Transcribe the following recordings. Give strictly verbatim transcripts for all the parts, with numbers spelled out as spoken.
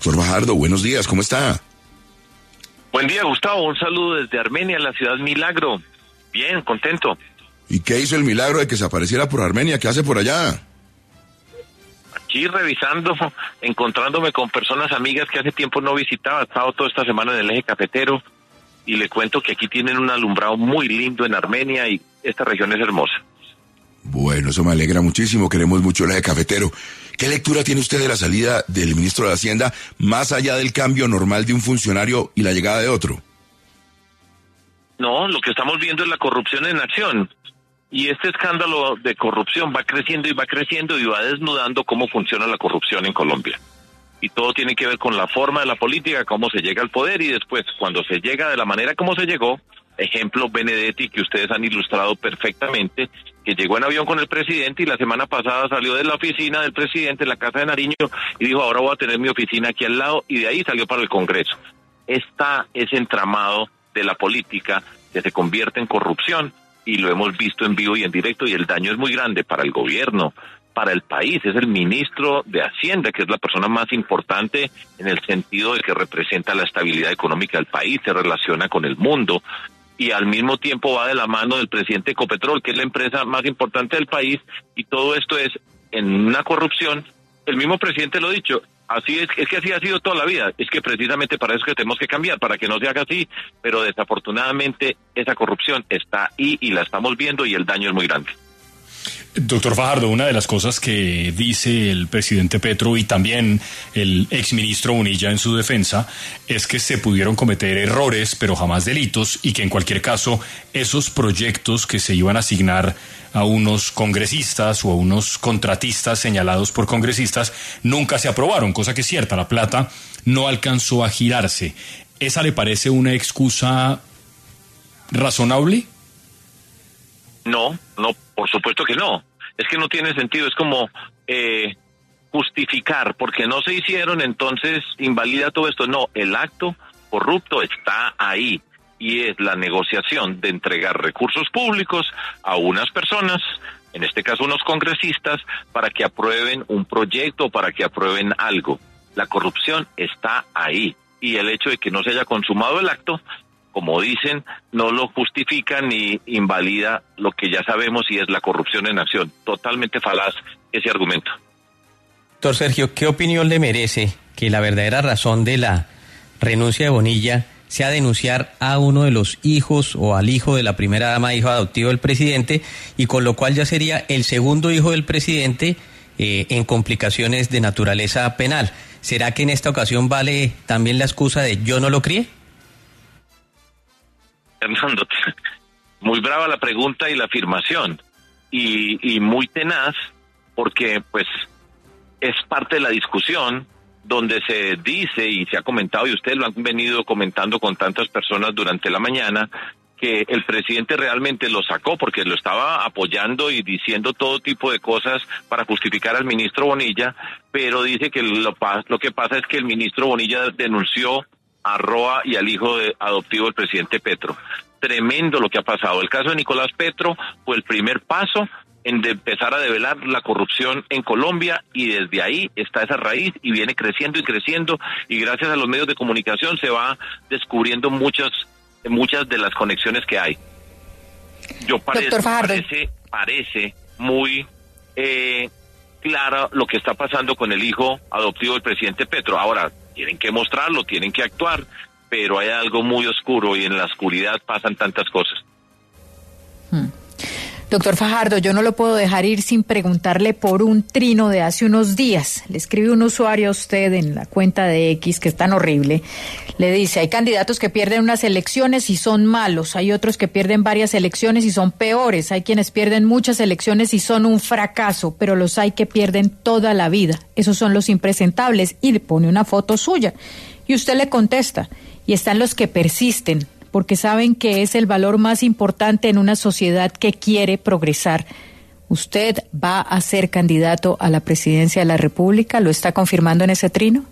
Doctor Fajardo, buenos días, ¿cómo está? Buen día, Gustavo, un saludo desde Armenia, la ciudad Milagro. Bien, contento. ¿Y qué hizo el milagro de que se apareciera por Armenia? ¿Qué hace por allá? Aquí revisando, encontrándome con personas amigas que hace tiempo no visitaba. He estado toda esta semana en el eje cafetero y le cuento que aquí tienen un alumbrado muy lindo en Armenia y esta región es hermosa. Bueno, eso me alegra muchísimo, queremos mucho el eje cafetero. ¿Qué lectura tiene usted de la salida del ministro de Hacienda, más allá del cambio normal de un funcionario y la llegada de otro? No, lo que estamos viendo es la corrupción en acción. Y este escándalo de corrupción va creciendo y va creciendo y va desnudando cómo funciona la corrupción en Colombia. Y todo tiene que ver con la forma de la política, cómo se llega al poder y después, cuando se llega de la manera como se llegó, ejemplo Benedetti, que ustedes han ilustrado perfectamente, que llegó en avión con el presidente y la semana pasada salió de la oficina del presidente, la Casa de Nariño, y dijo, ahora voy a tener mi oficina aquí al lado, y de ahí salió para el Congreso. Está ese entramado de la política que se convierte en corrupción, y lo hemos visto en vivo y en directo, y el daño es muy grande para el gobierno, para el país. Es el ministro de Hacienda, que es la persona más importante en el sentido de que representa la estabilidad económica del país, se relaciona con el mundo, y al mismo tiempo va de la mano del presidente Ecopetrol, que es la empresa más importante del país, y todo esto es en una corrupción. El mismo presidente lo ha dicho, así es, es que así ha sido toda la vida, es que precisamente para eso que tenemos que cambiar, para que no se haga así, pero desafortunadamente esa corrupción está ahí y la estamos viendo y el daño es muy grande. Doctor Fajardo, una de las cosas que dice el presidente Petro y también el exministro Bonilla en su defensa es que se pudieron cometer errores, pero jamás delitos, y que en cualquier caso esos proyectos que se iban a asignar a unos congresistas o a unos contratistas señalados por congresistas nunca se aprobaron, cosa que es cierta, la plata no alcanzó a girarse. ¿Esa le parece una excusa razonable? No, no, por supuesto que no. Es que no tiene sentido, es como eh, justificar, porque no se hicieron, entonces invalida todo esto. No, el acto corrupto está ahí, y es la negociación de entregar recursos públicos a unas personas, en este caso unos congresistas, para que aprueben un proyecto, para que aprueben algo. La corrupción está ahí, y el hecho de que no se haya consumado el acto, como dicen, no lo justifica ni invalida lo que ya sabemos y es la corrupción en acción. Totalmente falaz ese argumento. Doctor Sergio, ¿qué opinión le merece que la verdadera razón de la renuncia de Bonilla sea denunciar a uno de los hijos o al hijo de la primera dama, hijo adoptivo del presidente, y con lo cual ya sería el segundo hijo del presidente eh, en complicaciones de naturaleza penal? ¿Será que en esta ocasión vale también la excusa de yo no lo crié? Fernando, muy brava la pregunta y la afirmación, y, y muy tenaz, porque pues es parte de la discusión donde se dice y se ha comentado, y ustedes lo han venido comentando con tantas personas durante la mañana, que el presidente realmente lo sacó porque lo estaba apoyando y diciendo todo tipo de cosas para justificar al ministro Bonilla, pero dice que lo, lo que pasa es que el ministro Bonilla denunció a Roa y al hijo de, adoptivo del presidente Petro. Tremendo lo que ha pasado. El caso de Nicolás Petro fue el primer paso en de empezar a develar la corrupción en Colombia, y desde ahí está esa raíz y viene creciendo y creciendo, y gracias a los medios de comunicación se va descubriendo muchas muchas de las conexiones que hay. Yo parece, parece, parece muy eh, claro lo que está pasando con el hijo adoptivo del presidente Petro. Ahora, tienen que mostrarlo, tienen que actuar, pero hay algo muy oscuro y en la oscuridad pasan tantas cosas. Hmm. Doctor Fajardo, yo no lo puedo dejar ir sin preguntarle por un trino de hace unos días. Le escribe un usuario a usted en la cuenta de X, que es tan horrible. Le dice, hay candidatos que pierden unas elecciones y son malos, hay otros que pierden varias elecciones y son peores, hay quienes pierden muchas elecciones y son un fracaso, pero los hay que pierden toda la vida. Esos son los impresentables, y le pone una foto suya. Y usted le contesta, y están los que persisten, porque saben que es el valor más importante en una sociedad que quiere progresar. ¿Usted va a ser candidato a la presidencia de la República? ¿Lo está confirmando en ese trino?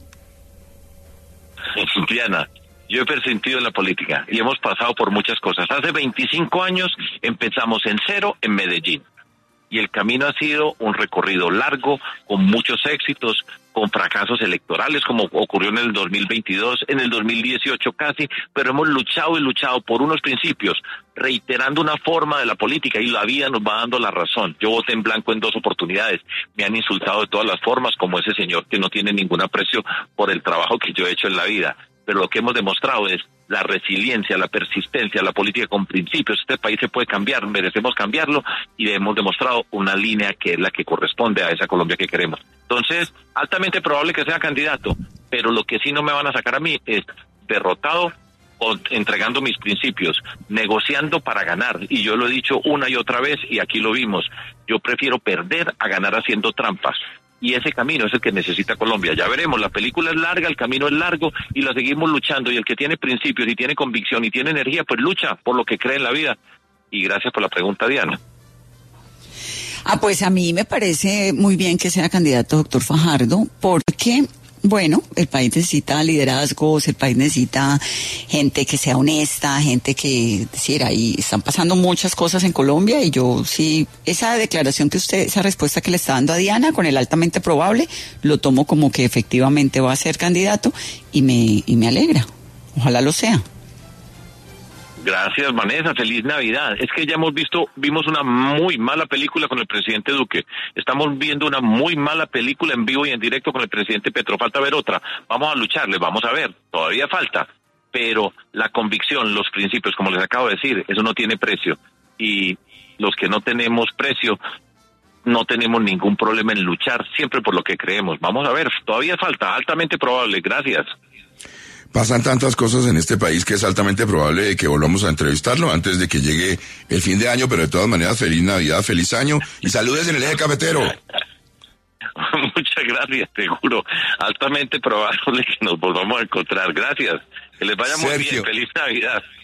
Diana, yo he persentido en la política y hemos pasado por muchas cosas. Hace veinticinco años empezamos en cero en Medellín, y el camino ha sido un recorrido largo, con muchos éxitos, con fracasos electorales como ocurrió en el dos mil veintidós, en el dos mil dieciocho casi, pero hemos luchado y luchado por unos principios, reiterando una forma de la política y la vida nos va dando la razón. Yo voté en blanco en dos oportunidades, me han insultado de todas las formas, como ese señor que no tiene ningún aprecio por el trabajo que yo he hecho en la vida, pero lo que hemos demostrado es la resiliencia, la persistencia, la política con principios. Este país se puede cambiar, merecemos cambiarlo y hemos demostrado una línea que es la que corresponde a esa Colombia que queremos. Entonces, altamente probable que sea candidato, pero lo que sí no me van a sacar a mí es derrotado o entregando mis principios, negociando para ganar. Y yo lo he dicho una y otra vez y aquí lo vimos. Yo prefiero perder a ganar haciendo trampas. Y ese camino es el que necesita Colombia. Ya veremos, la película es larga, el camino es largo y la seguimos luchando. Y el que tiene principios y tiene convicción y tiene energía, pues lucha por lo que cree en la vida. Y gracias por la pregunta, Diana. Ah, pues a mí me parece muy bien que sea candidato doctor Fajardo, porque, bueno, el país necesita liderazgos, el país necesita gente que sea honesta, gente que, decir, ahí están pasando muchas cosas en Colombia y yo sí, esa declaración que usted, esa respuesta que le está dando a Diana con el altamente probable, lo tomo como que efectivamente va a ser candidato y me, y me alegra. Ojalá lo sea. Gracias, Vanessa. Feliz Navidad. Es que ya hemos visto, vimos una muy mala película con el presidente Duque. Estamos viendo una muy mala película en vivo y en directo con el presidente Petro. Falta ver otra. Vamos a lucharle, vamos a ver. Todavía falta. Pero la convicción, los principios, como les acabo de decir, eso no tiene precio. Y los que no tenemos precio, no tenemos ningún problema en luchar siempre por lo que creemos. Vamos a ver. Todavía falta. Altamente probable. Gracias. Pasan tantas cosas en este país que es altamente probable que volvamos a entrevistarlo antes de que llegue el fin de año, pero de todas maneras, feliz Navidad, feliz año y saludes en el eje cafetero. Muchas gracias, te juro. Altamente probable que nos volvamos a encontrar. Gracias. Que les vaya muy Sergio. bien. Feliz Navidad.